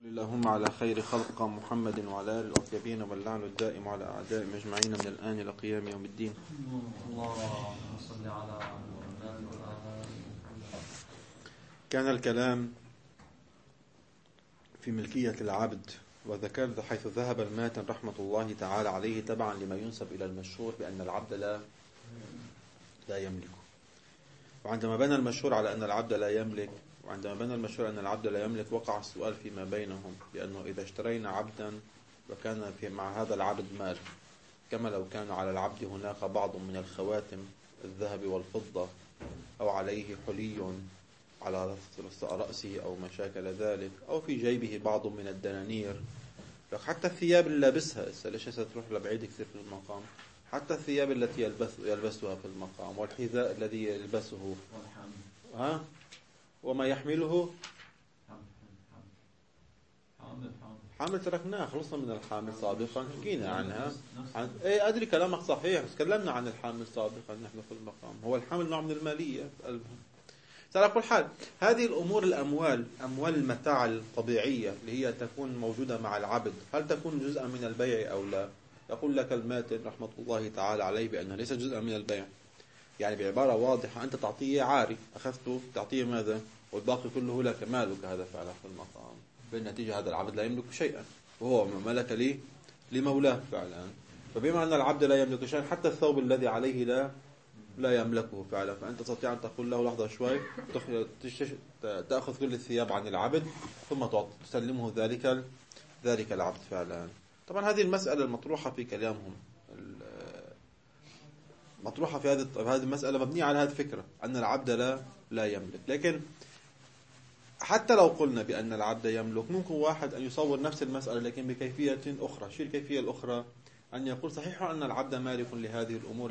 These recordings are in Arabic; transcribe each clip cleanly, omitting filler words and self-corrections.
اللهم على خير خلق محمد وعلى آله الأطيبين واللعن الدائم على أعدائهم أجمعين من الآن إلى قيام يوم الدين. اللهم صل على محمد. كان الكلام في ملكية العبد، وذكرت حيث ذهب الماتن رحمة الله تعالى عليه تبعا لما ينسب إلى المشهور بأن العبد لا يملكه. وعندما بنى المشهور على أن العبد لا يملك، وعندما بنى المشهور أن العبد لا يملك، وقع السؤال فيما بينهم بأنه إذا اشترينا عبدا وكان مع هذا العبد مال، كما لو كان على العبد هناك بعض من الخواتم الذهب والفضة، أو عليه حلي على رأسه أو ما شاكل ذلك، أو في جيبه بعض من الدنانير، حتى الثياب اللي لابسها، ليش ستروح لبعيد كثير في المقام، حتى الثياب التي يلبسها في المقام، والحذاء الذي يلبسه، وما يحمله. حامل تركناه، خلصنا من الحامل سابقا، حكينا عنها. أدري كلامك صحيح، تكلمنا عن الحامل سابقا نحن في المقام. هو الحامل نوع من المالية. على كل حال، هذه الأمور، أموال المتاع الطبيعية اللي هي تكون موجودة مع العبد، هل تكون جزءا من البيع أو لا؟ يقول لك الماتن رحمة الله تعالى عليه بأنها ليست جزءا من البيع. يعني بعبارة واضحة، أنت تعطيه عاري، أخذته تعطيه ماذا؟ والباقي كله لك، مالك هذا فعلا في المقام. بالنتيجة هذا العبد لا يملك شيئا، وهو ملك لمولاه فعلا. فبما أن العبد لا يملك شيئا، حتى الثوب الذي عليه لا يملكه فعلا. فأنت تستطيع أن تقول له لحظة شوي، تأخذ كل الثياب عن العبد، ثم تسلمه ذلك العبد فعلا. طبعا هذه المسألة المطروحة في كلامهم، مطروحة في هذه المسألة مبنية على هذه الفكرة أن العبد لا يملك. لكن حتى لو قلنا بأن العبد يملك، ممكن واحد أن يصور نفس المسألة لكن بكيفية أخرى. شو الكيفية الأخرى؟ أن يقول صحيح أن العبد مالك لهذه الأمور،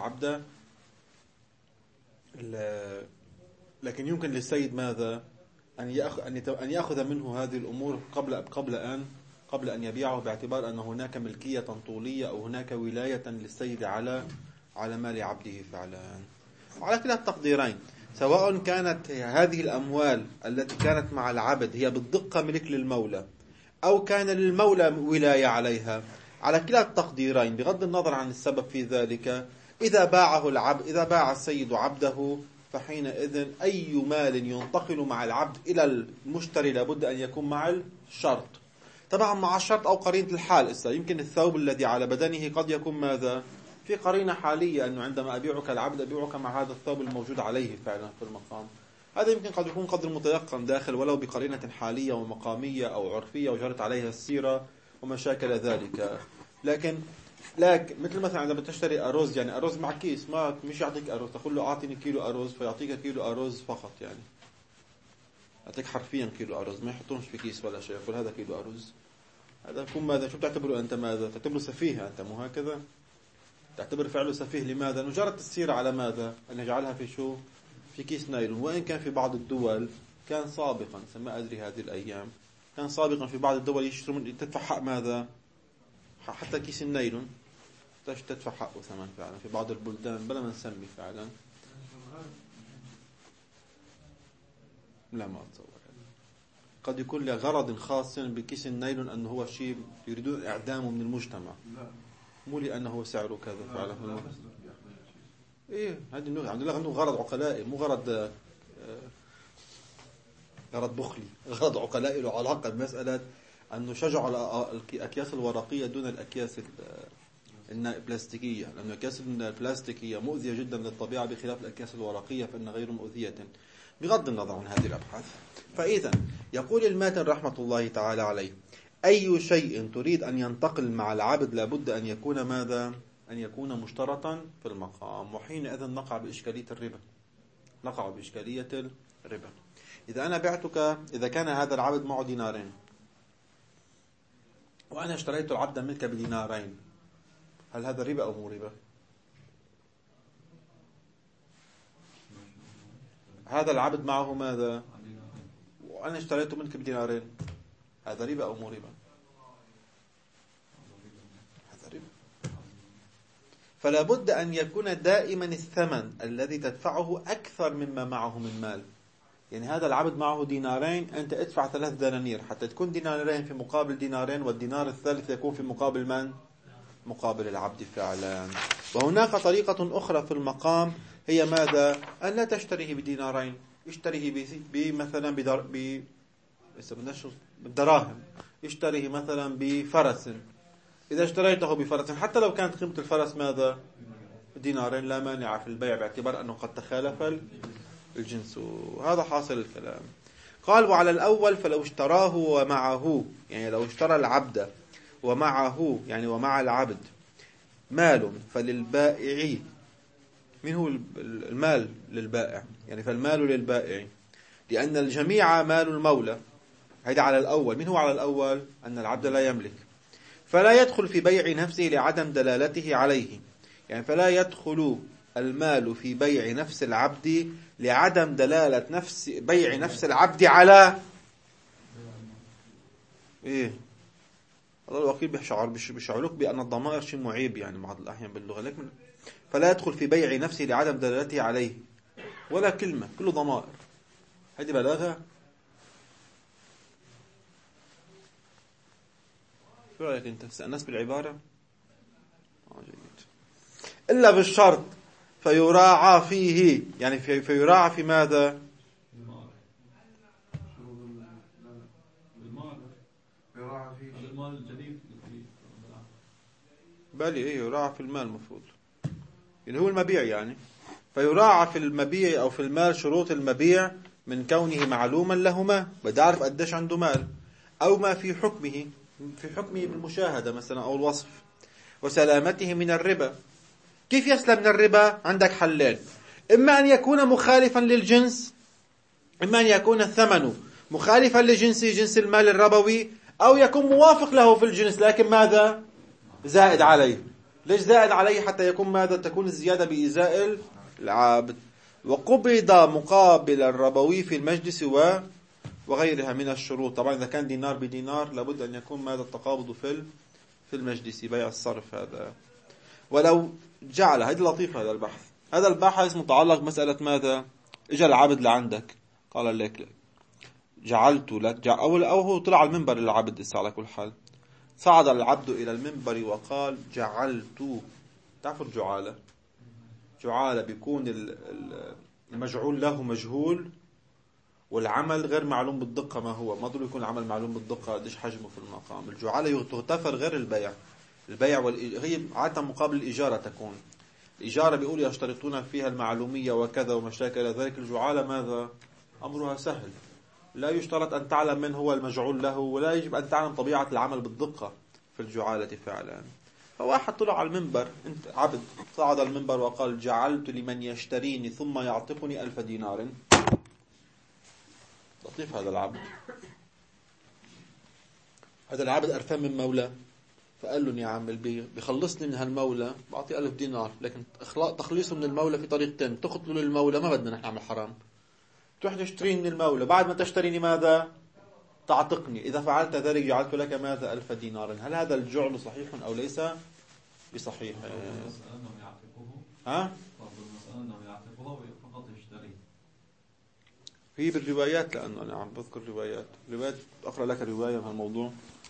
لكن يمكن للسيد ماذا؟ أن يأخذ منه هذه الأمور قبل أن يبيعه، باعتبار أن هناك ملكية طولية أو هناك ولاية للسيد على مال عبده فعلا. وعلى كلا التقديرين، سواء كانت هذه الأموال التي كانت مع العبد هي بالدقة ملك للمولى، أو كان للمولى ولاية عليها، على كلا التقديرين بغض النظر عن السبب في ذلك، إذا باع السيد عبده، فحينئذ أي مال ينتقل مع العبد إلى المشتري لابد أن يكون مع الشرط. طبعا مع الشرط أو قرينة الحال. يمكن الثوب الذي على بدنه قد يكون ماذا؟ في قرينة حالية، أنه عندما أبيعك العبد أبيعك مع هذا الثوب الموجود عليه فعلا في المقام. هذا يمكن قد يكون قدر متيقن داخل، ولو بقرينة حالية ومقامية أو عرفية وجرت عليها السيرة ومشاكل ذلك. لكن مثل مثلا عندما تشتري أرز، يعني أرز مع كيس، مش يعطيك أرز تقول له أعطيني كيلو أرز فيعطيك كيلو أرز فقط، يعني يعطيك حرفيا كيلو أرز، ما يحطونش في كيس ولا شيء، يقول هذا كيلو أرز. هذا يكون ماذا؟ شو بتعتبره أنت؟ ماذا تعتبره؟ سفيه أنت، مو هكذا؟ تعتبر فعله سفيه. لماذا؟ نجرت السيرة على ماذا؟ أن يجعلها في كيس نايلون. وإن كان في بعض الدول كان سابقا، ما أدري هذه الأيام، كان سابقا في بعض الدول تدفع حق ماذا؟ حتى كيس النايلون تدفع حقه ثمن فعلا في بعض البلدان، بلا ما نسمي فعلا. لا، ما أتصور. قد يكون لغرض خاص بكيس النايلون أنه هو شيء يريدون إعدامه من المجتمع، مو لأنه سعره كذا فعلا. هذه عم نقول غرض عقلائي، مو غرض بخلي، غرض عقلائي له علاقة بمسألة أنه شجعوا على الأكياس الورقية دون الأكياس البلاستيكية، لأن الأكياس البلاستيكية مؤذية جدا للطبيعة بخلاف الأكياس الورقية فإن غير مؤذية، بغض النظر عن هذه الأبحاث. فإذا يقول الماتن رحمة الله تعالى عليه: أي شيء تريد أن ينتقل مع العبد لابد أن يكون ماذا؟ أن يكون مشترطا في المقام. وحينئذ نقع بإشكالية الربا. إذا أنا بعتك، إذا كان هذا العبد معه دينارين وأنا اشتريت العبد منك بدينارين، هل هذا ربا أو مو ربا؟ هذا العبد معه ماذا؟ وأنا اشتريته منك بدينارين، هذا ربا أو مو ربا؟ هذا ربا. فلا بد أن يكون دائما الثمن الذي تدفعه أكثر مما معه من مال. يعني هذا العبد معه دينارين، أنت ادفع 3 دنانير حتى تكون دينارين في مقابل دينارين، والدينار الثالث يكون في مقابل من؟ مقابل العبد فعلا. وهناك طريقة أخرى في المقام، هي ماذا؟ أن لا تشتريه بدينارين، اشتريه مثلا بالدراهم، اشتريه مثلا بفرس. إذا اشتريته بفرس حتى لو كانت قيمة الفرس ماذا؟ دينارين، لا مانع في البيع باعتبار أنه قد تخالف الجنس. وهذا حاصل الكلام. قال وعلى الأول فلو اشتراه ومعه، يعني لو اشترى العبد ومعه، يعني ومع العبد مال فللبائع. من هو المال للبائع؟ يعني فالمال للبائع، لأن الجميع مال المولى. هذا على الأول. من هو على الأول؟ أن العبد لا يملك، فلا يدخل في بيع نفسه لعدم دلالته عليه. يعني فلا يدخل المال في بيع نفس العبد لعدم دلالة بيع نفس العبد على إيه؟ الله الوكيل بيشعرك بأن الضمائر شيء معيب يعني بعض الأحيان باللغة، لكن فلا يدخل في بيع نفسه لعدم دلالته عليه، ولا كلمة، كله ضمائر. هذه بلاغة. شو رأيك أنت؟ استأنست بالعبارة؟ جيد. إلا بالشرط فيراعى فيه، يعني فيراعى في ماذا؟ بالي إيه يراعى في المال المفروض، اللي هو المبيع يعني. فيراعى في المبيع أو في المال شروط المبيع من كونه معلوما لهما، بدي أعرف قديش عنده مال، أو ما في حكمه بالمشاهدة مثلا أو الوصف، وسلامته من الربا. كيف يسلم من الربا؟ عندك حلين: إما أن يكون مخالفا للجنس، إما أن يكون الثمن مخالفا جنس المال الربوي، أو يكون موافق له في الجنس لكن ماذا؟ زائد عليه. ليش زائد عليه؟ حتى يكون ماذا؟ تكون الزيادة بإزاء العابد. وقبض مقابل الربوي في المجلس وغيرها من الشروط. طبعا إذا كان دينار بدينار لابد أن يكون ماذا؟ التقابض في المجلس، بيع الصرف هذا. ولو جعل، هذا لطيف هذا البحث. هذا البحث متعلق بمسألة ماذا؟ إجا العبد لعندك قال لك جعلت لك، أو هو طلع على المنبر العبد لسه على كل حال. صعد العبد إلى المنبر وقال جعلت. تعرفوا الجعالة؟ جعالة بيكون المجعول له مجهول، والعمل غير معلوم بالدقة ما هو. ما ضروري يكون العمل معلوم بالدقة قديش حجمه في المقام. الجعالة تغتفر غير البيع هي عادة مقابل الإجارة تكون. الإجارة بيقول يشترطون فيها المعلومية وكذا ومشاكل ذلك. الجعالة ماذا؟ أمرها سهل، لا يشترط أن تعلم من هو المجعول له، ولا يجب أن تعلم طبيعة العمل بالدقة في الجعالة فعلا. فواحد طلع على المنبر، انت عبد صعد المنبر وقال جعلت لمن يشتريني ثم يعطفني 1000 دينار. لطيف هذا العبد. هذا العبد أرثم من مولاه، فقال له يا عم البيع بيخلصني من هالمولى بعطي 1000 دينار، لكن تخليصه من المولى في طريقتين: تقتلوا للمولى، ما بدنا نحن نعمل حرام، تروح تشتريني من المولى، بعد ما تشتريني ماذا؟ تعتقني. إذا فعلت ذلك جعلت لك ماذا؟ 1000 دينار. هل هذا الجعل صحيح أو ليس بصحيح؟ ها؟ في بالروايات، لأنه أنا عم بذكر روايات أقرأ لك رواية في الموضوع.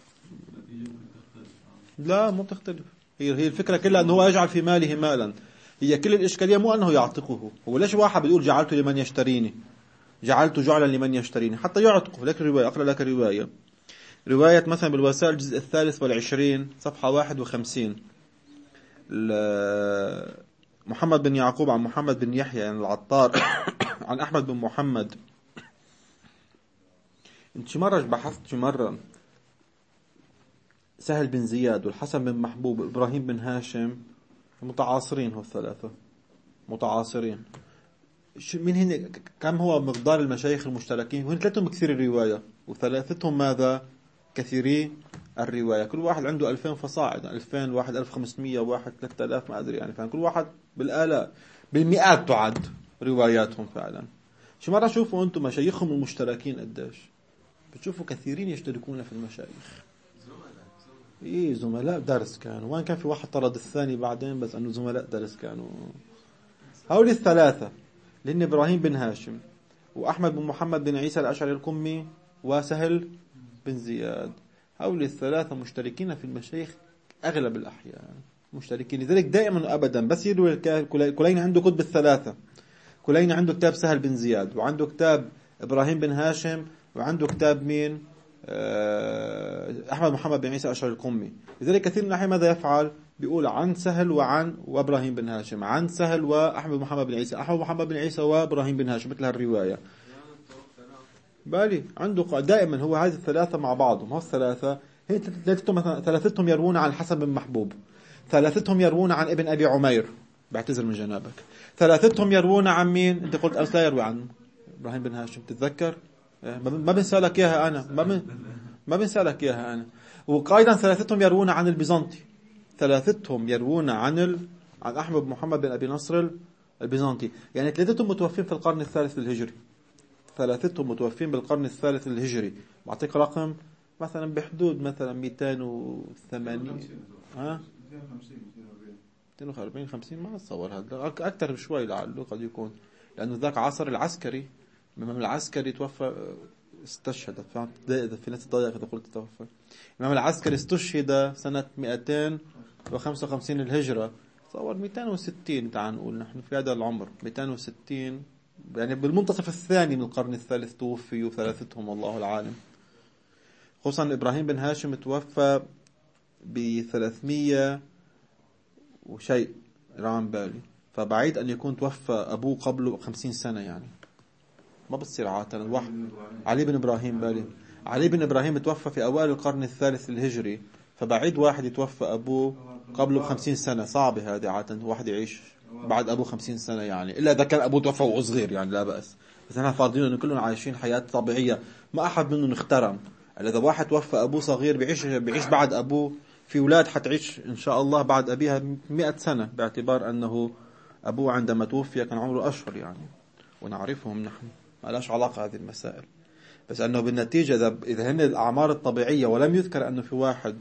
لا مو تختلف. هي الفكرة كلها أنه هو يجعل في ماله مالا. هي كل الإشكالية مو أنه يعتقه. هو ليش واحد بيقول جعلت لمن يشتريني، جعلت جعلا لمن يشتريني، حتى يعتقه. لك رواية، أقرأ لك رواية مثلا بالوسائل الجزء 23 صفحة 51. محمد بن يعقوب عن محمد بن يحيى يعني العطار عن أحمد بن محمد. انت شي مرة بحثت شي مرة سهل بن زياد والحسن بن محبوب وإبراهيم بن هاشم متعاصرين، هو الثلاثة متعاصرين. من هن كم هو مقدار المشايخ المشتركين؟ وهن ثلاثتهم كثير الرواية، وثلاثتهم ماذا؟ كثيري الرواية. كل واحد عنده 2000 فصاعد، 2000 واحد 1500 واحد 3000 ما أدري يعني. فكل واحد بالآلاف بالمئات تعد رواياتهم فعلا. شو مرة شوفوا أنتم مشايخهم المشتركين قديش؟ بتشوفوا كثيرين يشتركون في المشايخ. إيه زملاء درس كانوا، وين كان في واحد طرد الثاني بعدين، بس أنه زملاء درس كانوا. هؤلاء الثلاثة لأن إبراهيم بن هاشم وأحمد بن محمد بن عيسى الأشعري القمي وسهل بن زياد. هؤلاء الثلاثة مشتركين في المشايخ أغلب الأحيان، مشتركين. لذلك دائما أبدا بس يروي كليني عنده كتب الثلاثة. كليني عنده كتاب سهل بن زياد، وعنده كتاب إبراهيم بن هاشم، وعنده كتاب مين؟ أحمد محمد بن عيسى الأشعري القمي. لذلك كثير من الأحيان ماذا يفعل؟ بيقول عن سهل وإبراهيم بن هاشم، عن سهل وأحمد محمد بن عيسى، أحمد محمد بن عيسى وإبراهيم بن هاشم، مثل هالرواية. بالي عنده دائما هو هذه الثلاثة مع بعضهم. الثلاثة هي ثلاثتهم يروون عن الحسن بن محبوب، ثلاثتهم يروون عن ابن أبي عمير، بعتذر من جنابك. ثلاثتهم يروون عن مين؟ أنت قلت أمس لا يروي عن إبراهيم بن هاشم، تتذكر؟ ما بنسى لك إياها أنا، ما بنسى لك إياها أنا. وقايدا ثلاثتهم يروون عن البيزنطي، ثلاثتهم يروون عن أحمد بن محمد بن أبي نصر البيزنطي. يعني ثلاثتهم متوفين في القرن الثالث الهجري، ثلاثتهم متوفين بالقرن الثالث الهجري. بعطيك رقم مثلا بحدود مثلا 280 240 50 ما اتصور هذا اكثر بشوي لعله قد يكون، لانه ذاك عصر العسكري. الامام العسكري توفى، استشهد، فهمت؟ في ناس تضايق اذا قلت توفى. الامام العسكري استشهد سنة 255 الهجرة، تصور 260 تعال نقول نحن في هذا العمر 260، يعني بالمنتصف الثاني من القرن الثالث توفيوا ثلاثتهم والله العالم. خصوصا إبراهيم بن هاشم توفى ب300 وشيء رام بالي، فبعيد أن يكون توفى أبوه قبله 50 سنة، يعني ما بتصير عادة. علي بن إبراهيم بالي، علي بن إبراهيم توفى في أوائل القرن الثالث الهجري، فبعيد واحد يتوفى أبوه قبله ب50 سنة. صعبة هذه عادة واحد يعيش بعد أبوه 50 سنة، يعني إلا إذا كان أبوه توفى وهو صغير يعني لا بأس. بس احنا فاضيين إنه كلهم عايشين حياة طبيعية، ما أحد منهم اخترم. إذا واحد توفى أبوه صغير بيعيش بعد أبوه، في أولاد حتعيش إن شاء الله بعد أبيها 100 سنة، باعتبار أنه أبوه عندما توفي كان عمره أشهر يعني، ونعرفهم نحن، ما لاش علاقة هذه المسائل. بس أنه بالنتيجة إذا هن الأعمار الطبيعية ولم يذكر أنه في واحد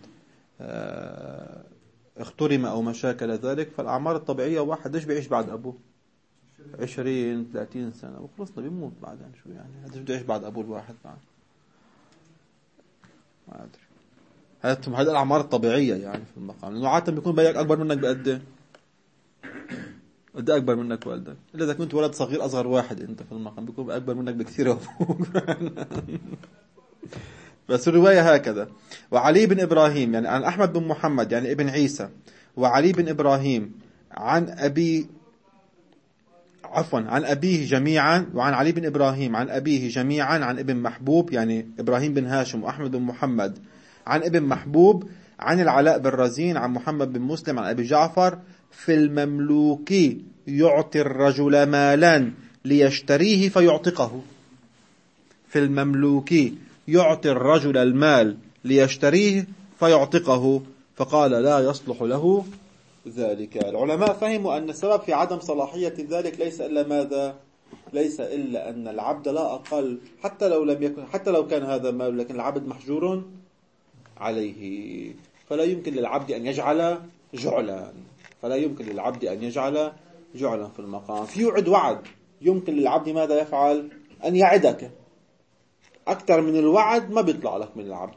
اخترم أو ما شاكل ذلك، فالأعمار الطبيعية واحد ليش بيعيش بعد أبوه 20 30 سنة وخلصنا بيموت بعدين، شو يعني هذا بده يعيش بعد أبوه الواحد بعد؟ ما أدري. هذه الأعمار الطبيعية يعني في المقام، لأنه عادة بيكون بيك أكبر منك بقد أكبر منك والدك، إلا إذا كنت ولد صغير أصغر واحد أنت في المقام بيكون أكبر منك بكثير. بس الرواية هكذا. وعلي بن إبراهيم يعني عن أحمد بن محمد يعني ابن عيسى، وعلي بن إبراهيم عن أبيه جميعا، وعن علي بن إبراهيم عن أبيه جميعا عن ابن محبوب يعني إبراهيم بن هاشم وأحمد بن محمد عن ابن محبوب عن العلاء بن رزين عن محمد بن مسلم عن أبي جعفر: في المملوك يعطي الرجل مالا ليشتريه فيعتقه. في المملوك يعطي الرجل المال ليشتريه فيعتقه، فقال لا يصلح له ذلك. العلماء فهموا أن السبب في عدم صلاحية ذلك ليس إلا ماذا؟ ليس إلا أن العبد لا أقل، حتى لو كان هذا مال، لكن العبد محجور عليه، فلا يمكن للعبد أن يجعل جعلا، فلا يمكن للعبد أن يجعل جعلا في المقام. في وعد يمكن للعبد ماذا يفعل؟ أن يعدك أكثر من الوعد، ما بيطلع لك من العبد.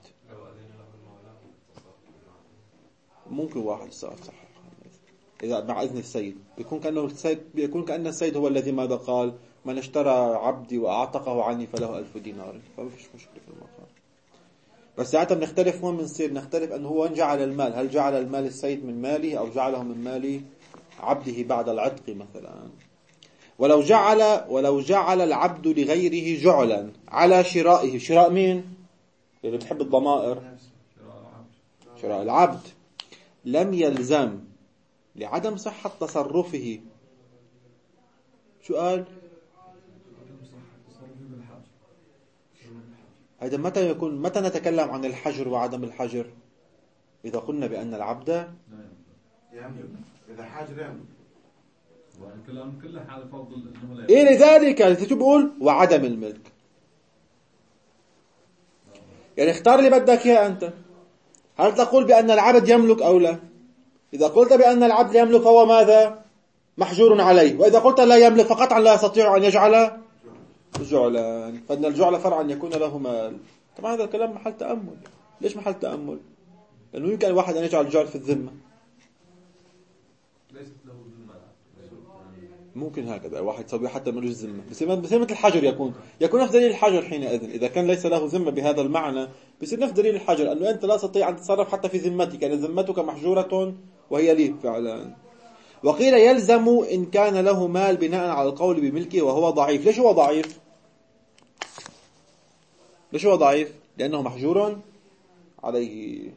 ممكن واحد صح إذا مع إذن السيد بيكون كأن السيد هو الذي ماذا قال: من اشترى عبدي وأعتقه عني فله 1000 دينار. فما فيش مشكلة في المقام. بس ساعتها بنختلف، وين بنصير نختلف؟ أنه هو جعل المال، هل جعل المال السيد من ماله أو جعله من مال عبده بعد العتق مثلا. ولو جعل العبد لغيره جعلا على شرائه، شراء مين؟ اللي بتحب الضمائر، شراء العبد، لم يلزم لعدم صحة تصرفه. شو قال؟ هذا متى نتكلم عن الحجر وعدم الحجر؟ إذا قلنا بأن العبد إذا حاجر يملك، والكلام كله حال فضل إنه إيه لذلك شو بقول؟ وعدم الملك. يعني اختار اللي بدك إياه أنت. هل تقول بأن العبد يملك أو لا؟ إذا قلت بأن العبد يملك فهو ماذا؟ محجور عليه. وإذا قلت لا يملك فقطعا لا يستطيع أن يجعل جعلان، فإن الجعل فرع أن يكون له مال. طبعا هذا الكلام محل تأمل. ليش محل تأمل؟ لأنه يمكن الواحد أن يجعل الجعل في الذمة. ليست له ذمة. ممكن هكذا واحد يسوي حتى ملوش ذمة، بصير مثل الحجر، يكون نفس دليل الحجر حينئذ. إذا كان ليس له ذمة بهذا المعنى بصير نفس دليل الحجر، أنه أنت لا تستطيع أن تتصرف حتى في ذمتك، يعني ذمتك محجورة وهي لي فعلا. وقيل يلزم إن كان له مال بناء على القول بملكه وهو ضعيف. ليش هو ضعيف؟ ليش هو ضعيف؟ لأنه محجور عليه.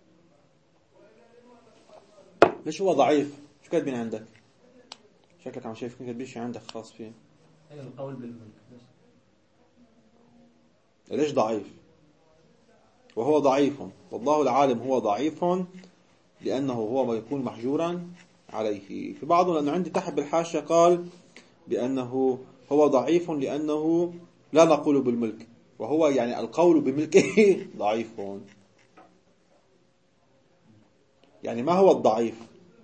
ليش هو ضعيف؟ شو كاتبين عندك؟ شكلك عم شايف كاتبين شيء عندك خاص فيه. أي القول بالملك. ليش ضعيف؟ وهو ضعيف، والله العالم هو ضعيف لأنه هو ما يكون محجورا عليه. في بعضهم، لأنه عندي تحت بالحاشية قال بأنه هو ضعيف لأنه لا نقول بالملك، وهو يعني القول بملكه ضعيف. يعني ما هو الضعيف؟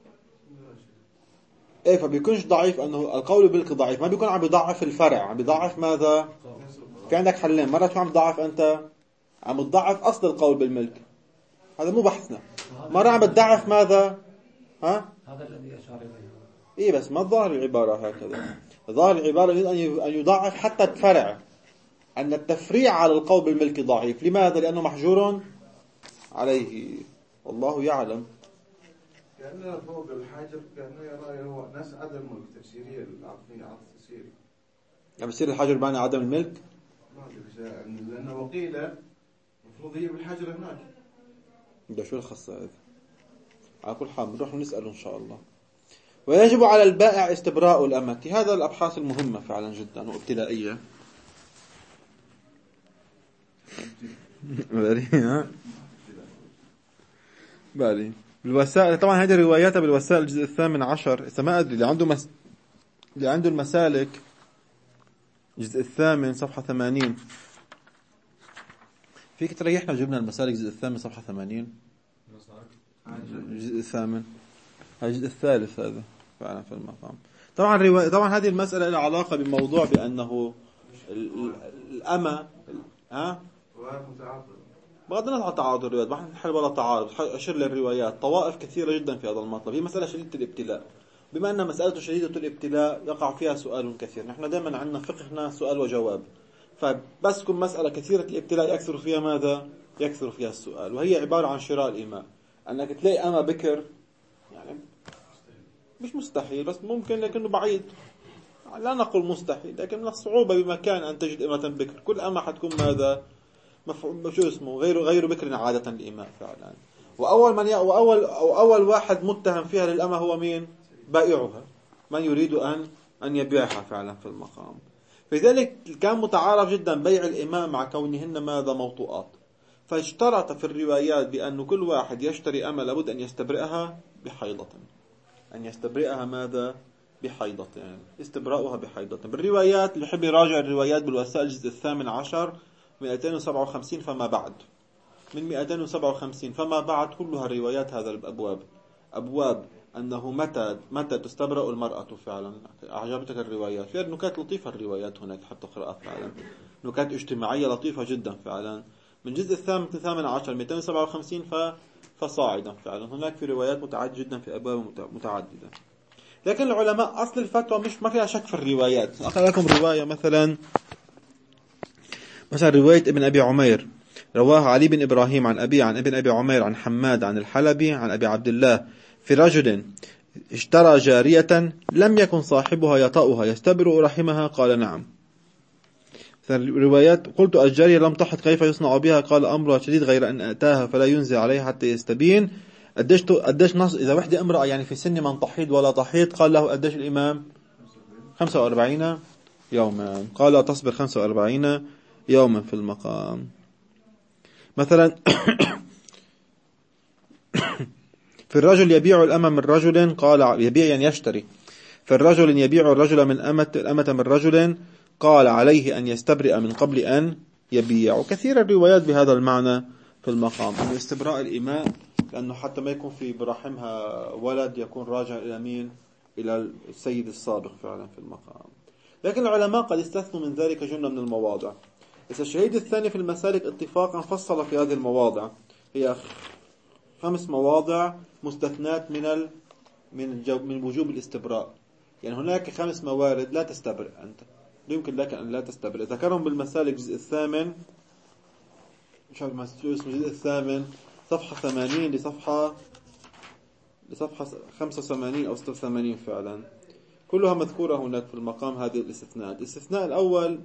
ايه، فبيكونش ضعيف انه القول بالملك ضعيف، ما بيكون عم بيضعف الفرع، عم بيضعف ماذا؟ في عندك حلين، مرة شو عم تضعف انت؟ عم تضعف اصل القول بالملك، هذا مو بحثنا. مرة عم بتضعف ماذا؟ ها؟ هذا الذي أشار إليه. ايه بس ما ظاهر العبارة هكذا. ظاهر العبارة يريد ان يضعف حتى الفرع، ان التفريع على القول بالملك ضعيف. لماذا؟ لانه محجور عليه، والله يعلم. كأنه فوق الحجر، كأنه يرى هو ناس عدم الملك تفسيرية العقلية، عقل تفسيري. يعني بصير الحجر معنى عدم الملك؟ ما أدري، لأنه وقيل المفروض هي بالحجر هناك. ده شو الخاصة هذا؟ على كل حال بنروح نسأله إن شاء الله. ويجب على البائع استبراء الأمة. هذا الأبحاث المهمة فعلا جدا وابتلائية. بالي بالوسائل. طبعا هذه رواياتها بالوسائل الجزء 18. إذا ما أدري اللي عنده المسالك الجزء 8 صفحة 80. فيك تريحنا جبنا المسالك الجزء 8 صفحة 80. الجزء 8 الجزء الثالث هذا فعلا في المقام. طبعا هذه المسألة لها علاقة بموضوع بأنه الأمة بغض النظر عن تعارض الروايات، ما نحل ولا تعارض، أشر للروايات. طوائف كثيرة جدا في هذا المطلب. هي مسألة شديدة الابتلاء. بما أن مسألة شديدة الابتلاء يقع فيها سؤال كثير. نحن دائما عندنا فقهنا سؤال وجواب، فبس كن مسألة كثيرة الابتلاء يكثر فيها ماذا؟ يكثر فيها السؤال. وهي عبارة عن شراء الإماء. أنك تلاقي أما بكر، يعني مش مستحيل بس ممكن، لكنه بعيد. لا نقول مستحيل، لكن من الصعوبة بمكان أن تجد إمة بكر. كل أما حتكون ماذا؟ شو اسمه؟ غير بكر عادة الإماء فعلا. وأول واحد متهم فيها للأمة هو مين؟ بائعها، من يريد أن يبيعها فعلا في المقام. فلذلك كان متعارف جدا بيع الإماء مع كونهن ماذا؟ موطوءات. فاشترط في الروايات بأن كل واحد يشتري أمة لابد أن يستبرئها بحيضة. أن يستبرئها ماذا؟ بحيضة، يعني استبراؤها بحيضة. بالروايات اللي يحب يراجع الروايات بالوسائل الجزء 18 257 فما بعد، من 257 فما بعد كلها روايات هذا الأبواب. أبواب أنه متى تستبرأ المرأة فعلا. أعجبتك الروايات؟ فيها نكات لطيفة الروايات هناك حتى قراءة فعلا، نكات اجتماعية لطيفة جدا فعلا. من جزء 18 257 فصاعدا فعلا هناك في روايات متعددة جدا في أبواب متعددة. لكن العلماء أصل الفتوى مش ما فيها شك في الروايات. أقول لكم رواية مثلا رواية ابن أبي عمير رواها علي بن إبراهيم عن ابن أبي عمير عن حماد عن الحلبي عن أبي عبد الله في رجل اشترى جارية لم يكن صاحبها يطأها يستبرئ رحمها قال نعم. روايات قلت الجارية لم تحط كيف يصنع بها قال أمرها شديد غير أن أتاها فلا ينزل عليها حتى يستبين. أدش نص إذا وحدة امرأة يعني في سن من تحيض ولا تحيض قال له أدش الإمام 45 يوما. قال تصبر 45 يوما في المقام. مثلا في الرجل يبيع الأمة من رجل قال يبيع يعني يشتري. في الرجل يبيع الرجل من الأمة من رجل قال عليه أن يستبرئ من قبل أن يبيع. وكثير الروايات بهذا المعنى في المقام أن استبراء الإماء، لأنه حتى ما يكون في برحمها ولد يكون راجع إلى مين؟ إلى السيد السابق فعلا في المقام. لكن العلماء قد استثنوا من ذلك جملة من المواضع. إذا الشهيد الثاني في المسالك اتفاقا فصل في هذه المواضع، هي 5 مواضع مستثنات من وجوب الاستبراء. يعني هناك 5 موارد لا تستبرئ أنت، لا يمكن لك أن لا تستبرئ. ذكرهم بالمسالك الجزء الثامن، مش عارف الجزء الثامن صفحة 80 لصفحة 85 أو 86 فعلا، كلها مذكورة هناك في المقام هذه الاستثناءات. الاستثناء الأول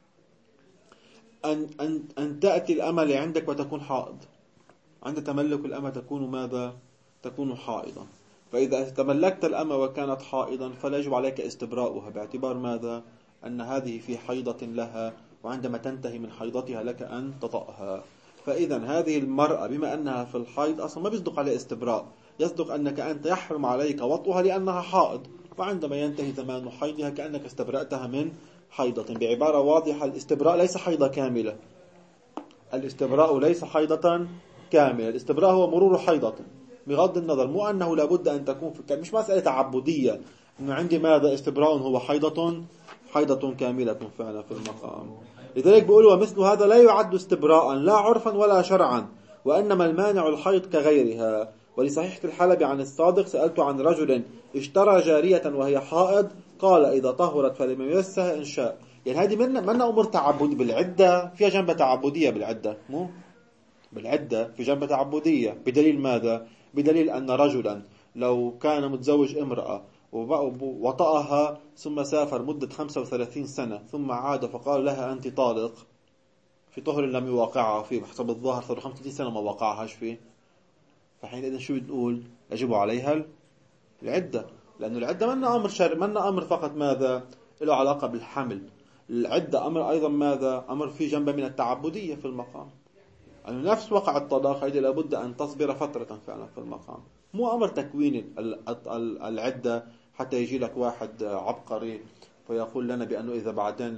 أن تأتي الأمة لعندك وتكون حائض. عند تملك الأمة تكون ماذا؟ تكون حائضا. فإذا تملكت الأمة وكانت حائضا فلا يجب عليك استبراؤها، باعتبار ماذا؟ أن هذه في حيضة لها، وعندما تنتهي من حيضتها لك أن تطأها. فإذا هذه المرأة بما أنها في الحيض أصلا ما بيصدق عليها استبراء، يصدق أنك أنت يحرم عليك وطئها لأنها حائض، وعندما ينتهي زمان حيضها كأنك استبرأتها من حيضة. بعبارة واضحة، الاستبراء ليس حيضة كاملة، الاستبراء ليس حيضة كاملة، الاستبراء هو مرور حيضة بغض النظر، مو أنه لابد أن تكون مش مسألة تعبدية أنه عندي ماذا استبراء هو حيضة كاملة فعلا في المقام. لذلك بيقولوا ومثل هذا لا يعد استبراء لا عرفا ولا شرعا، وإنما المانع الحيض كغيرها. ولصحيح الحلبي عن الصادق سألت عن رجل اشترى جارية وهي حائض قال إذا طهرت فلم يمسها إن شاء. يعني هذه من أمر تعبد بالعدة، فيها جنبة تعبدية بالعدة، مو بالعدة في جنبة تعبدية. بدليل ماذا؟ بدليل أن رجلا لو كان متزوج امرأة وطأها ثم سافر مدة 35 سنة ثم عاد فقال لها أنت طالق في طهر لم يواقعها فيه، بحسب الظاهر صار 35 سنة ما وقعهاش فيه، فحينئذ شو بتقول؟ يجب عليها العدة، لأن العدة منا أمر فقط ماذا؟ له علاقة بالحمل. العدة أمر أيضا ماذا؟ أمر في جنب من التعبدية في المقام. يعني نفس وقع الطلاق هذه لابد أن تصبر فترة فعلا في المقام، مو أمر تكوين العدة حتى يجي لك واحد عبقري فيقول لنا بأنه إذا بعدين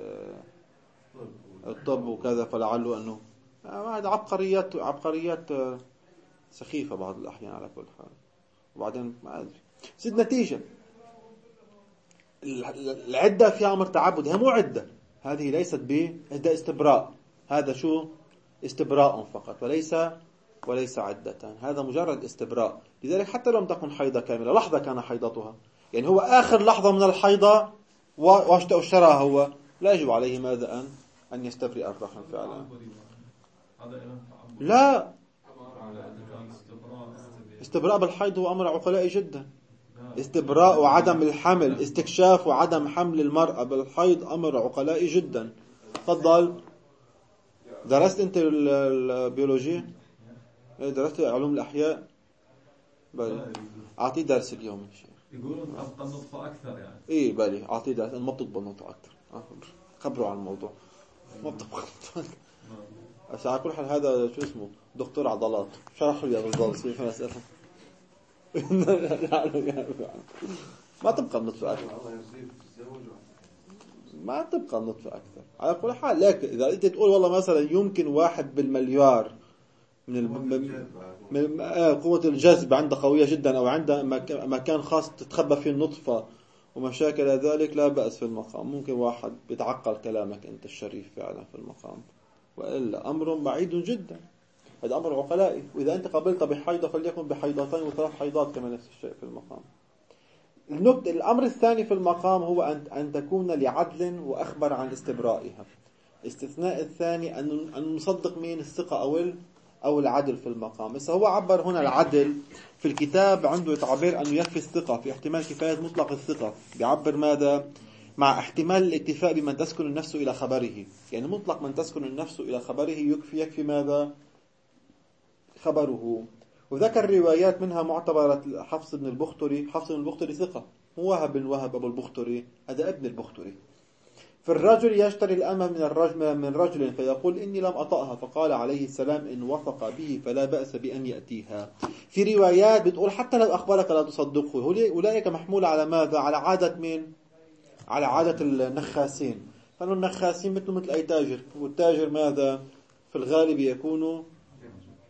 الطب وكذا فلعله أنه هذا عبقريات سخيفة بعض الأحيان على كل حال. وبعدين ما أدري زد نتيجة العدة فيها أمر تعبد، هي مو عدة، هذه ليست هذا استبراء، هذا شو؟ استبراء فقط وليس عدة، هذا مجرد استبراء. لذلك حتى لو لم تكن حيضة كاملة، لحظة كان حيضتها، يعني هو آخر لحظة من الحيضة واشتراها هو، لا يجب عليه ماذا؟ أن يستبرئ الرحم فعلا. لا، استبراء بالحيض هو أمر عقلائي جدا. استبراء وعدم الحمل، استكشاف وعدم حمل المرأة بالحيض أمر عقلائي جدا. تفضل. درست أنت البيولوجيا؟ درست علوم الأحياء؟ بالي أعطيه درس اليوم إن شاء الله. يقولون تبقى النطفة أكثر يعني. إيه بالي أعطيه درس، ما بتطبق النطفة أكثر. خبروا عن الموضوع. ما بتطبق النطفة. بس على كل حال هذا شو اسمه؟ دكتور عضلات شرح لي بالضبط في مسألة. ما تبقى النطفة أكثر. ما تبقى النطفة أكثر على كل حال. لكن إذا أنت تقول والله مثلا يمكن 1 بالمليار من قوة الجذب عنده قوية جدا، أو عنده مكان خاص تتخبى فيه النطفة ومشاكل ذلك، لا بأس في المقام. ممكن واحد بيتعقل كلامك أنت الشريف فعلا في المقام، وإلا أمر بعيد جدا، هذا أمر عقلائي. وإذا أنت قبلت بحيضة فليكن بحيضتين و3 حيضات كما نفس الشيء في المقام. الأمر الثاني في المقام هو أن تكون لعدل وأخبر عن استبرائها. استثناء الثاني أن نصدق مين؟ الثقة أو العدل في المقام. بس هو عبر هنا العدل في الكتاب عنده تعبير أنه يكفي الثقة في احتمال كفاية مطلق الثقة، بيعبر ماذا؟ مع احتمال الاكتفاء بمن تسكن النفس إلى خبره. يعني مطلق من تسكن النفس إلى خبره يكفي ماذا؟ خبره. وذكر روايات منها معتبرة حفص بن البختري ثقة، هو وهب بن وهب أبو البختري، هذا ابن البختري. في الرجل يشتري الأمة من رجل فيقول إني لم أطأها، فقال عليه السلام إن وثق به فلا بأس بأن يأتيها. في روايات بتقول حتى لو أخبرك لا تصدقه. أولئك محمولة على ماذا؟ على عادة مين؟ على عادة النخاسين. فإنه النخاسين مثل أي تاجر، والتاجر ماذا؟ في الغالب يكون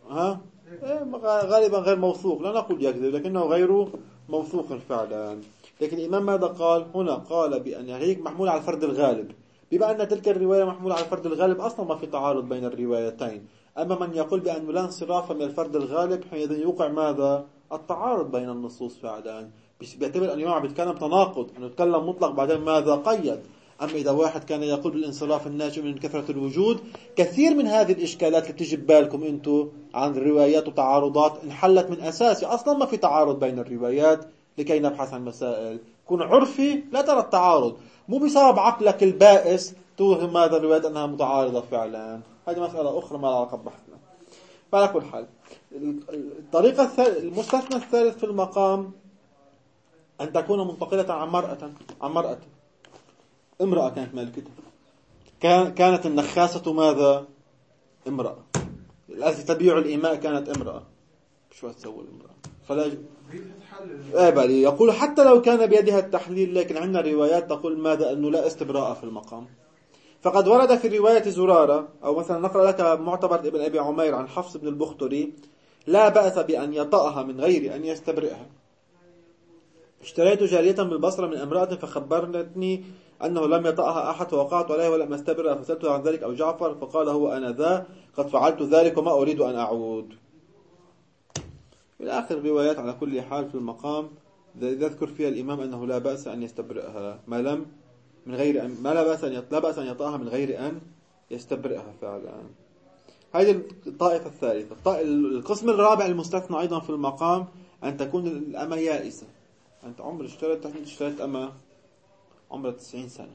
غالبا غير موثوق، لا نقول يكذب لكنه غير موثوق فعلا. لكن الإمام ماذا قال هنا؟ قال بأن هيك محمول على الفرد الغالب، بما أن تلك الرواية محمولة على الفرد الغالب أصلا ما في تعارض بين الروايتين. أما من يقول بأنه لا انصراف من الفرد الغالب حينئذ يوقع ماذا؟ التعارض بين النصوص فعلا، بيعتبر أن الإمام بيتكلم تناقض، أنه يتكلم مطلق بعدين ماذا قيد. أما إذا واحد كان يقول بالانصراف الناشئ من كثرة الوجود، كثير من هذه الإشكالات اللي بتجي ببالكم أنتم عن الروايات وتعارضات انحلت من أساسي، أصلا ما في تعارض بين الروايات. لكي نبحث عن مسائل كون عرفي لا ترى التعارض، مو بسبب عقلك البائس توهم هذا الروايات أنها متعارضة فعلا. هذه مسألة أخرى ما لها علاقة بحثنا. فعلى كل حال الطريقة المستثنى الثالث في المقام أن تكون منتقلة عن مرأة. امرأة كانت مالكتها، كانت النخاسة ماذا؟ امرأة. التي تبيع الإماء كانت امرأة. شو تسوي الامرأة؟ فلا يقول حتى لو كان بيدها التحليل، لكن عندنا روايات تقول ماذا؟ أنه لا استبراء في المقام. فقد ورد في رواية زرارة، أو مثلا نقرأ لك معتبر ابن أبي عمير عن حفص بن البختري: لا بأس بأن يطأها من غير أن يستبرئها. اشتريت جارية بالبصرة من امرأة فخبرتني أنه لم يطأها أحد، فوقعت عليه ولم أستبرئها، فسألته عن ذلك أو جعفر فقال هو أنا ذا قد فعلت ذلك وما أريد أن أعود. إلى آخر الروايات. على كل حال في المقام يذكر فيها الإمام أنه لا بأس أن يستبرئها ما لا بأس أن يطأها من غير أن يستبرئها فعلا. هذه الطائفة الثالثة. القسم الرابع المستثنى أيضا في المقام أن تكون الأمة يائسة. أنت اشتريت أمة عمرها 90 سنة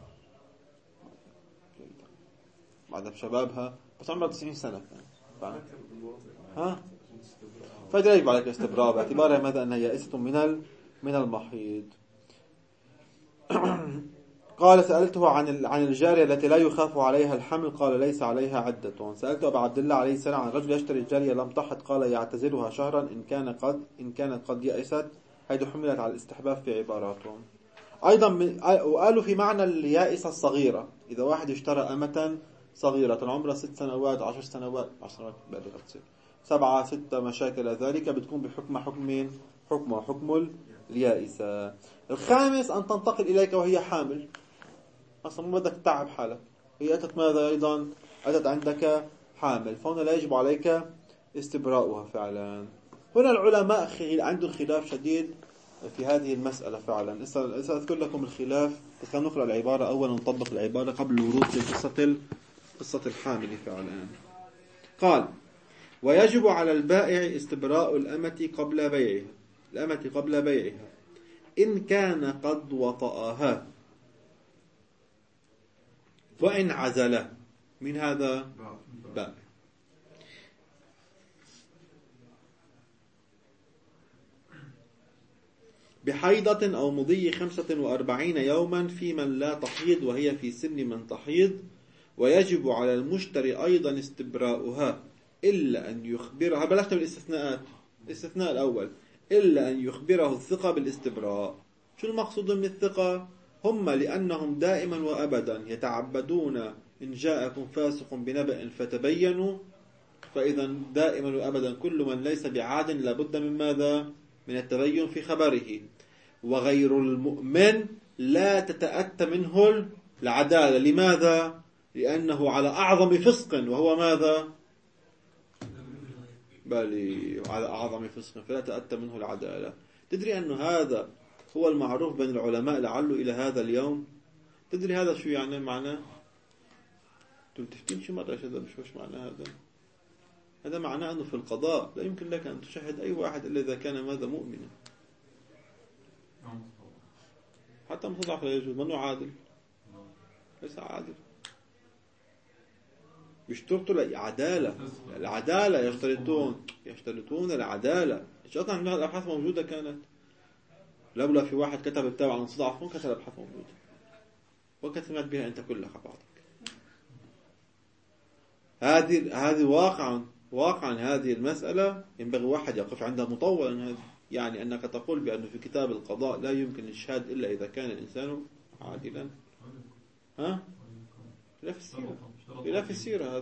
بعد شبابها، بس عمرها 90 سنة فإذا يجب عليك استبراء باعتبارها ماذا؟ أنها يائسة من المحيض. قال سألته عن الجارية التي لا يخاف عليها الحمل، قال ليس عليها عدة. سألت أبا عبد الله عليه السلام عن رجل يشتري الجارية لم تحض، قال يعتزلها شهرا إن كانت قد يأست، حيث حملت على الاستحباب في عباراتهم. أيضا وقالوا في معنى اليائسة الصغيرة، إذا واحد اشترى أمة صغيرة عمرها 6 سنوات 10 سنوات 10 سنوات بالغة تصير 7 6 ما شاكل ذلك، بتكون بحكم حكم اليائسة. الخامس أن تنتقل إليك وهي حامل، أصلا ما بدك تتعب حالك، هي أتت ماذا أيضا؟ أتت عندك حامل، فهنا لا يجب عليك استبراؤها فعلا. هنا العلماء عندهم خلاف شديد في هذه المسألة فعلا. سأذكر لكم الخلاف، بس خلينا نقرأ العبارة أولا ونطبق العبارة قبل الورود في قصة الحامل فعلا. قال: ويجب على البائع استبراء الأمة قبل بيعها إن كان قد وطأها وإن عزله. من هذا؟ بائع. بحيضة أو مضي 45 يوما في من لا تحيض وهي في سن من تحيض. ويجب على المشتري أيضا استبراؤها إلا أن يخبرها. بلغت بالاستثناءات. الاستثناء الأول: إلا أن يخبره الثقة بالاستبراء. شو المقصود من الثقة؟ هم لأنهم دائما وأبدا يتعبدون إن جاءكم فاسق بنبأ فتبينوا، فإذا دائما وأبدا كل من ليس بعاد لابد من ماذا؟ من التبين في خبره. وغير المؤمن لا تتأتى منه العدالة. لماذا؟ لأنه على أعظم فسق، وهو ماذا؟ بل على أعظم فسق، فلا تأتى منه العدالة. تدري أن هذا هو المعروف بين العلماء لعله إلى هذا اليوم. تدري هذا شو يعني معناه؟ تفتين شو مرة هذا مش معناه هذا معناه أنه في القضاء لا يمكن لك أن تشهد أي واحد إلا إذا كان ماذا؟ مؤمنا. حتى مستضعف لا يجوز، منه عادل، ليس عادل. بيشترطوا العدالة يشترطون العدالة. إيش أصلا عندنا الأبحاث موجودة كانت، لولا في واحد كتب كتاب عن مستضعف كانت الأبحاث موجودة وكتبت بها أنت كلها بعضك. هذه واقعا هذه المسألة ينبغي واحد يقف عندها مطولا. يعني أنك تقول بأنه في كتاب القضاء لا يمكن الإشهاد إلا إذا كان الإنسان عادلا. خلاف السيرة هذا،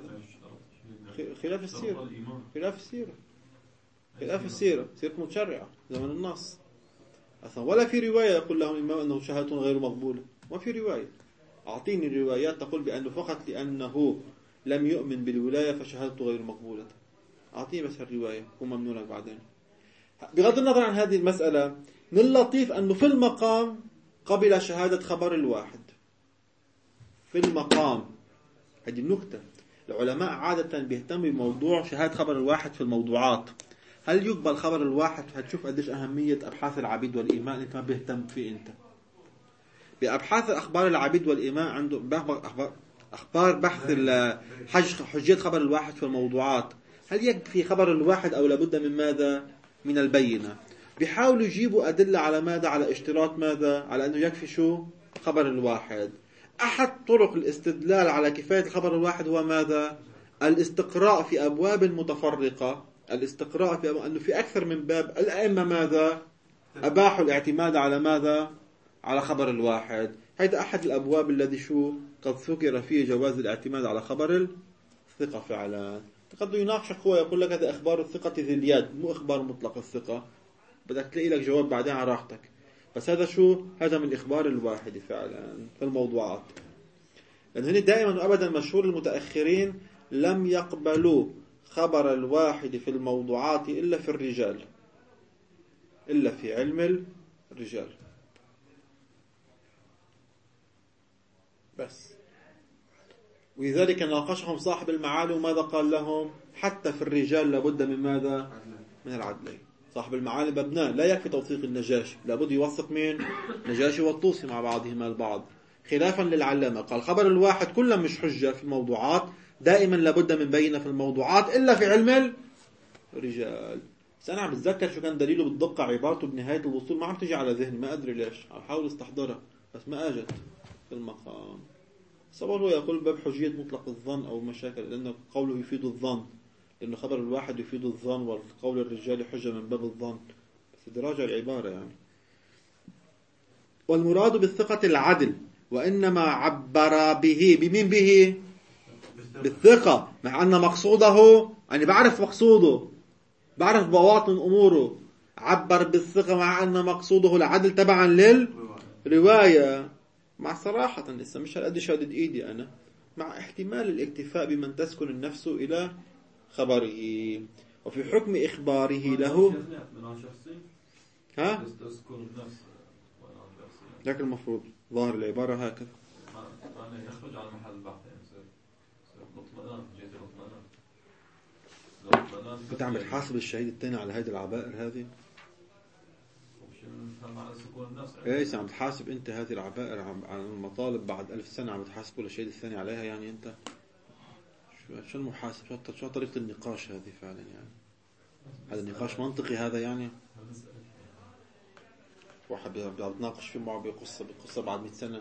خلاف السيرة سيرة متشرعة زمن النص. أصلا ولا في رواية يقول لهم الإمام أنه شهادة غير مقبولة، ما في رواية. أعطيني الروايات تقول بأنه فقط لأنه لم يؤمن بالولاية فشهادته غير مقبولة. أعطيني بس الرواية وممنونك بعدين. بغض النظر عن هذه المسألة، من اللطيف أنه في المقام قبل شهادة خبر الواحد. في المقام، هذه النكتة. العلماء عادة بيهتموا بموضوع شهادة خبر الواحد في الموضوعات. هل يقبل خبر الواحد؟ هتشوف قديش أهمية أبحاث العبيد والإيمان أنت ما بيهتم فيه أنت. بأبحاث أخبار العبيد والإيمان عنده أخبار بحث حجية خبر الواحد في الموضوعات. هل يكفي خبر الواحد أو لابد من ماذا؟ من البينة. بيحاولوا يجيبوا أدلة على ماذا؟ على اشتراط ماذا؟ على أنه يكفي شو؟ خبر الواحد. أحد طرق الاستدلال على كفاية الخبر الواحد هو ماذا؟ الاستقراء في أبواب متفرقة. الاستقراء في أنه في أكثر من باب الأئمة ماذا؟ أباحوا الاعتماد على ماذا؟ على خبر الواحد. هذا أحد الأبواب الذي شو؟ قد ذكر فيه جواز الاعتماد على خبر الثقة فعلا. قد يناقشك هو يقول لك هذا إخبار الثقة ذي اليد، مو إخبار مطلق الثقة. بدك تلاقي لك جواب بعدين على راحتك. بس هذا شو؟ هذا من إخبار الواحد فعلا في الموضوعات. لأن هنا دائما وأبدا مشهور المتأخرين لم يقبلوا خبر الواحد في الموضوعات إلا في الرجال، إلا في علم الرجال بس. ولذلك ناقشهم صاحب المعالي وماذا قال لهم؟ حتى في الرجال لابد من ماذا؟ من العدلين. صاحب المعالي ببناء لا يكفي توثيق النجاشي، لابد يوثق مين؟ النجاشي والطوسي مع بعضهما البعض. خلافا للعلامة قال خبر الواحد كله مش حجة في الموضوعات، دائما لابد من بينة في الموضوعات إلا في علم الرجال. بس أنا عم بتذكر شو كان دليله بالدقة، عبارته بنهاية الوصول ما عم تجي على ذهني، ما أدري ليش، عم حاول استحضرها بس ما أجت في المقام. صبر هو يقول باب حجية مطلق الظن أو مشاكل، لأنه قوله يفيد الظن، لأنه خبر الواحد يفيد الظن والقول الرجال حجة من باب الظن. بس دراجة العبارة يعني. والمراد بالثقة العدل، وإنما عبر به بمين؟ به بالثقة، مع أن مقصوده يعني بعرف مقصوده، بعرف بواطن أموره. عبر بالثقة مع أن مقصوده العدل تبعا للرواية. مع صراحة لسه مش هالقد شادد إيدي أنا، مع احتمال الاكتفاء بمن تسكن النفس إلى خبره. وفي حكم إخباره له ها؟ لكن المفروض ظاهر العبارة هكذا. يخرج عن محل البحث يعني كنت عم بتحاسب الشهيد الثاني على هيدي العبائر هذه؟ ايش عم تحاسب انت هذه العبائر عن المطالب بعد 1000 سنة عم تحاسبوا للشهيد الثاني عليها؟ يعني انت شو المحاسب؟ شو طريقة النقاش هذه فعلا؟ يعني هذا النقاش منطقي هذا؟ يعني واحد بيتناقش في معه بقصة بعد 100 سنة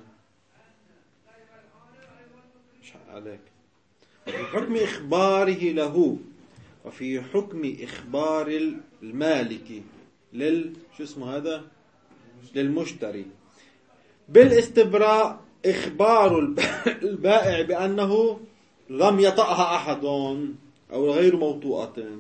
مش عليك. وفي حكم إخباره له، وفي حكم إخبار المالك شو اسمه هذا؟ للمشتري بالاستبراء، إخبار البائع بأنه لم يطأها أحد أو غير موطوءة.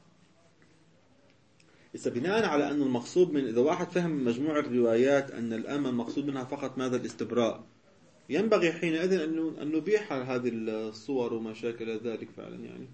إذا بناء على أن المقصود من، إذا واحد فهم مجموع الروايات أن الأمة المقصود منها فقط ماذا؟ الاستبراء، ينبغي حينئذ أن نبيح هذه الصور ومشاكل ذلك فعلا. يعني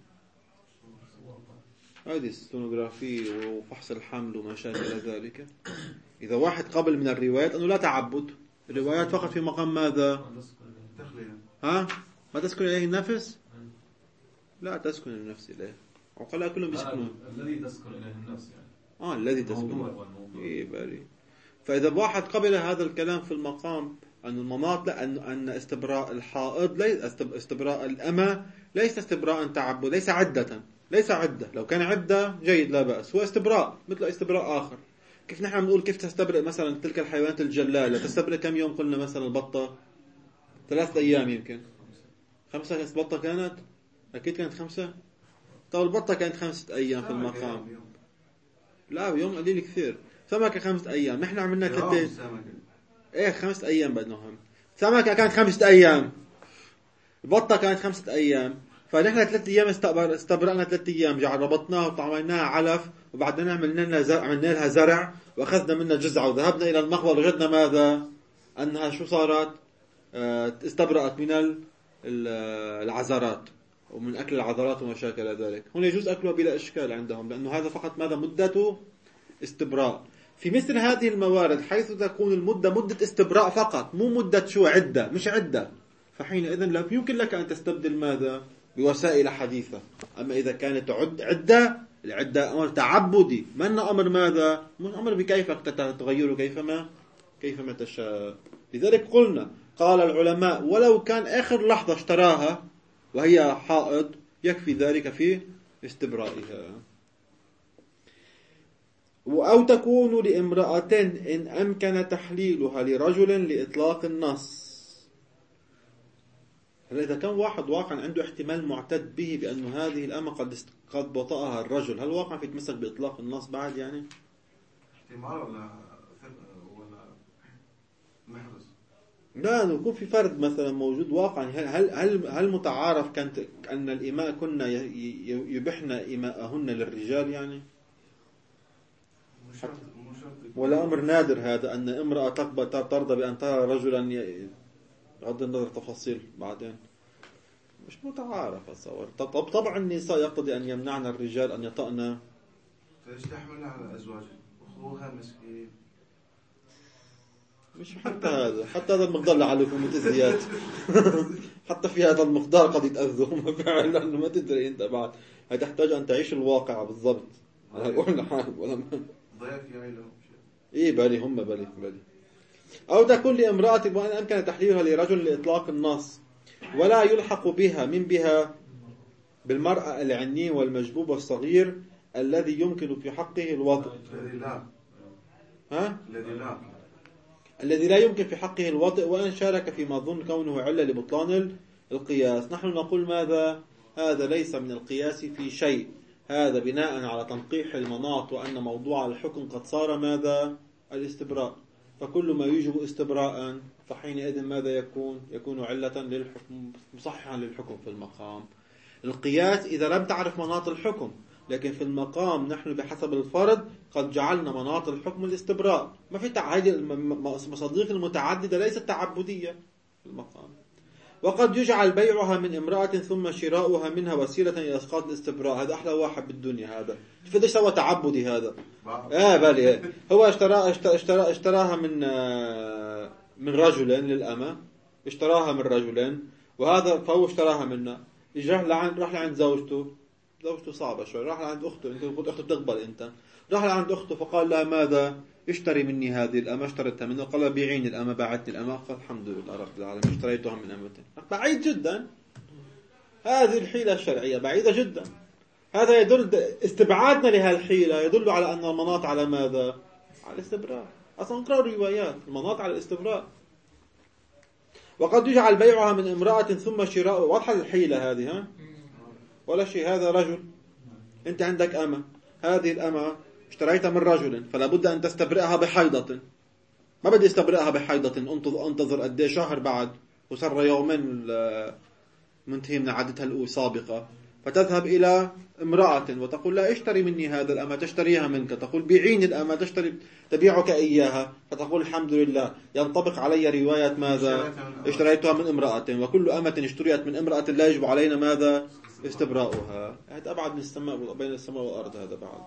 هذه السونوغرافي وفحص الحمل ومشاكل ذلك. إذا واحد قبل من الروايات أنه لا تعبد، الروايات فقط في مقام ماذا؟ ها؟ ما تسكن إليه النفس؟ لا تسكن النفس إليه، وقال كلهم بيسكنون الذي تسكن إليه النفس يعني. الذي تسكن. فإذا واحد قبل هذا الكلام في المقام أن المناط، لا أن استبراء الحائض ليس استبراء الأمة، ليس استبراء تعبد، ليس عدة، ليس عدة. لو كان عدة جيد لا بأس، هو استبراء مثل استبراء آخر. كيف نحن بنقول كيف تستبرئ مثلا تلك الحيوانات الجلالة؟ تستبرئ كم يوم؟ قلنا مثلا البطة 3 أيام يمكن 5. بطة كانت أكيد كانت 5. طب البطة كانت 5 أيام في المقام. لا يوم قليل كثير. سمكة 5 أيام، نحن عملنا 3. إيه 5 أيام بدنهم. سمكة كانت 5 أيام، البطة كانت 5 أيام. فنحن 3 أيام استبرأنا 3 أيام، ربطناها وطعميناها علف، وبعدين عملنا لها زرع وأخذنا منها جزعة وذهبنا إلى المخبر وجدنا ماذا؟ أنها شو صارت؟ استبرأت من العذرات ومن أكل العذرات وما شاكل ذلك. هنا يجوز أكلها بلا إشكال عندهم، لأنه هذا فقط ماذا؟ مدة استبراء. في مثل هذه الموارد حيث تكون المدة مدة استبراء فقط، مو مدة شو عدة، مش عدة، فحينئذ لا يمكن لك أن تستبدل ماذا؟ بوسائل حديثة. أما إذا كانت عدة، العدة أمر تعبدي، ما أمر ماذا؟ من أمر بكيفك تغيره كيفما تشاء. لذلك قلنا قال العلماء ولو كان آخر لحظة اشتراها وهي حائض يكفي ذلك في استبرائها. أو تكون لامرأة إن أمكن تحليلها لرجل لإطلاق النص. إذا كان واحد واقعا عنده احتمال معتد به بأن هذه الأمة قد وطأها الرجل، هل واقعا في يتمسك بإطلاق النص بعد يعني؟ احتمال ولا محرز؟ لا، أنه يكون في فرد مثلا موجود واقعا. هل متعارف كانت أن الإماء كنا يبحن إماءهن للرجال يعني؟ ولا أمر نادر هذا أن امرأة ترضى بأن ترى رجلا، بغض النظر تفاصيل بعدين مش متعارف أتصور. طبعا النساء يقتضي أن يمنعن الرجال أن يطأن. ليش تحملها على أزواجها أخوها مسكين؟ مش حتى هذا المقدار لعلكم متزيات. حتى في هذا المقدار قد يتأذوا فعلا، لأنه ما تدري أنت بعد. هي تحتاج أن تعيش الواقع بالضبط. قلنا حالب ولا ما ضيف يعني لهم شيء. إيه بالي. أو تكون لامرأة وأن أمكن تحليلها لرجل لإطلاق النص ولا يلحق بها بالمرأة العني والمجبوب والصغير الذي يمكن في حقه الوطء. الذي لا يمكن في حقه الوطء وأن شارك فيما ظن كونه علة لبطلان القياس. نحن نقول ماذا؟ هذا ليس من القياس في شيء، هذا بناء على تنقيح المناط وأن موضوع الحكم قد صار ماذا؟ الاستبراء. فكل ما يوجب استبراء فحينئذ ماذا يكون علة للحكم، مصححا للحكم في المقام. القياس إذا لم تعرف مناط الحكم، لكن في المقام نحن بحسب الفرض قد جعلنا مناط الحكم الاستبراء. ما في هذه المصادق المتعددة ليست تعبدية في المقام. وقد يجعل بيعها من امرأة ثم شراؤها منها وسيلة إلى إسقاط الاستبراء. هذا أحلى واحد بالدنيا هذا. فدش سوى تعبدي هذا؟ بالي هو اشتراها من رجلين للأمة، اشتراها من رجلين، وهذا فهو اشتراها منه. راح لعند زوجته صعبة شوي، راح لعند أخته، أنت قلت أخته تقبل، أنت راح لعند أخته فقال لها ماذا؟ اشتري مني هذه الأمة. اشتريتها منه، قال بيعيني الأمة. باعتني الأمة، قال الحمد لله رب العالمين اشتريتها من أمتين. بعيد جدا، هذه الحيلة الشرعية بعيدة جدا. هذا يدل استبعادنا لهالحيلة يدل على أن المناط على ماذا؟ على الاستبراء. أصلا نقرأ الروايات المناط على الاستبراء. وقد يجعل بيعها من امرأة ثم شراء. واضحة الحيلة هذه ولا شيء. هذا رجل، أنت عندك أمة، هذه الأمة اشتريتها من رجل، فلا بد أن تستبرئها بحيضة. ما بدي استبرئها بحيضة انتظر قد شهر بعد وصار يومين منتهي من عادتها السابقة، فتذهب إلى امرأة وتقول لا اشتري مني هذا الأمة، تشتريها منك، تقول بيعيني الأمة، تبيعك إياها، فتقول الحمد لله ينطبق علي رواية ماذا؟ اشتريتها من امرأة، وكل أمة اشتريت من امرأة لا يجب علينا ماذا؟ استبراؤها. هذا أبعد من السماء، بين السماء والأرض هذا بعد.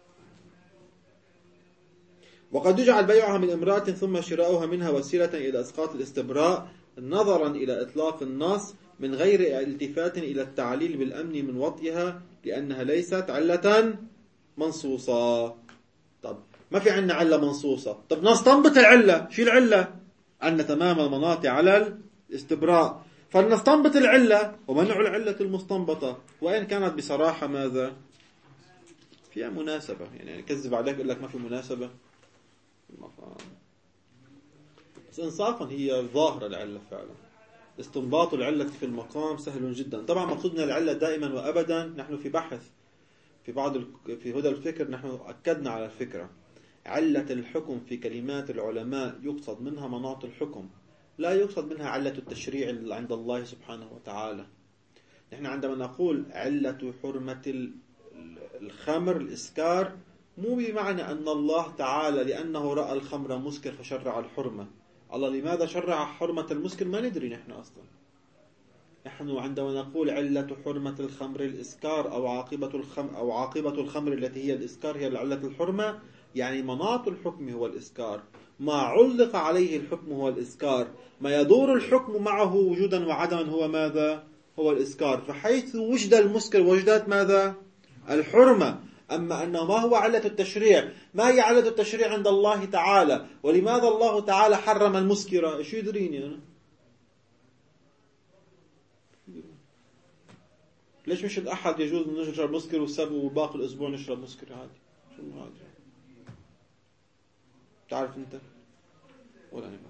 وقد يجعل بيعها من امرأة ثم شراؤها منها وسيلة إلى إسقاط الاستبراء نظرا إلى إطلاق النص من غير التفات إلى التعليل بالأمن من وطئها لأنها ليست علة منصوصة. طب ما في عنا علة منصوصة، طب نستنبط العلة. شو العلة؟ أن تمام المناط على الاستبراء، فلنستنبط العلة ومنع العلة المستنبطة وإن كانت بصراحة ماذا؟ فيها مناسبة. يعني كذب عليك يقول لك ما في مناسبة المقام. بس إنصافا هي ظاهرة العلة فعلا. استنباط العلة في المقام سهل جدا. طبعا مقصودنا العلة دائما وأبدا. نحن في بحث في هدى الفكر نحن أكدنا على الفكرة. علة الحكم في كلمات العلماء يقصد منها مناط الحكم، لا يقصد منها علة التشريع عند الله سبحانه وتعالى. نحن عندما نقول علة حرمة الخمر الإسكار مو بمعنى أن الله تعالى لأنه رأى الخمر مسكر فشرع الحرمة. الله لماذا شرع حرمة المسكر ما ندري نحن أصلا. نحن عندما نقول علة حرمة الخمر الإسكار أو عاقبة الخمر التي هي الإسكار هي علة الحرمة، يعني مناط الحكم هو الإسكار، ما علق عليه الحكم هو الإسكار، ما يدور الحكم معه وجودا وعدما هو ماذا؟ هو الإسكار. فحيث وجد المسكر وجدت ماذا؟ الحرمة. أما أنه ما هو علة التشريع، ما هي علة التشريع عند الله تعالى؟ ولماذا الله تعالى حرم المسكرة؟ شو يدريني أنا؟ ليش مش الأحد يجوز نشرب مسكر والسبت وباقي الأسبوع نشرب مسكر عادي؟ شو هذا؟ تعرف أنت؟ ولا أنا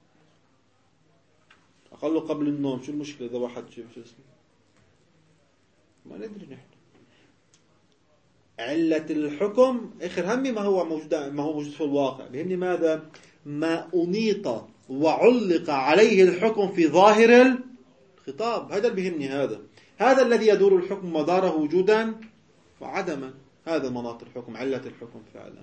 أقله قبل النوم، شو المشكلة إذا واحد شو اسمه؟ ما ندري نحن. علة الحكم آخر همي ما هو موجود في الواقع. بهمني ماذا؟ ما أنيط وعلق عليه الحكم في ظاهر الخطاب. هذا اللي بهمني. هذا الذي يدور الحكم مداره وجودا وعدما. هذا مناط الحكم، علة الحكم فعلا.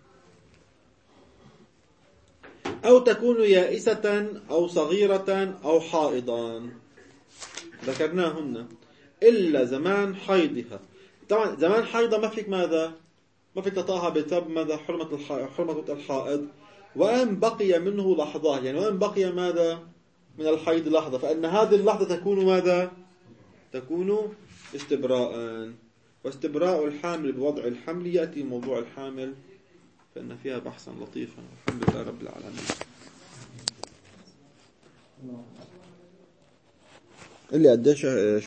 أو تكون يائسة أو صغيرة أو حائضا، ذكرناهن إلا زمان حيضها. طبعا زمان حيضة ما فيك ماذا؟ ما فيك تطاها بسبب ماذا؟ حرمة الحائض. وأن بقي منه لحظة، يعني وأن بقي ماذا؟ من الحيض لحظة، فإن هذه اللحظة تكون ماذا؟ تكون استبراء. واستبراء الحامل بوضع الحمل يأتي موضوع الحامل فإن فيها بحثا لطيفا. الحمد لله رب العالمين. اللي قديش